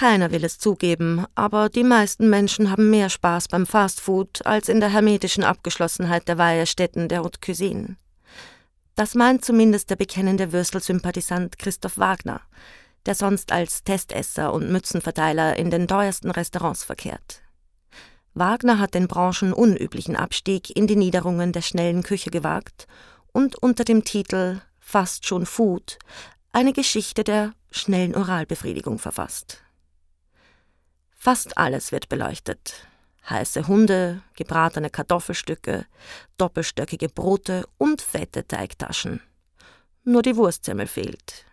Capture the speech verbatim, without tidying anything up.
Keiner will es zugeben, aber die meisten Menschen haben mehr Spaß beim Fastfood als in der hermetischen Abgeschlossenheit der Weihestätten der Haute Cuisine. Das meint zumindest der bekennende Würstelsympathisant Christoph Wagner, der sonst als Testesser und Mützenverteiler in den teuersten Restaurants verkehrt. Wagner hat den branchenunüblichen Abstieg in die Niederungen der schnellen Küche gewagt und unter dem Titel »Fast schon Food« eine Geschichte der schnellen Oralbefriedigung verfasst. Fast alles wird beleuchtet. Heiße Hunde, gebratene Kartoffelstücke, doppelstöckige Brote und fette Teigtaschen. Nur die Wurstsemmel fehlt.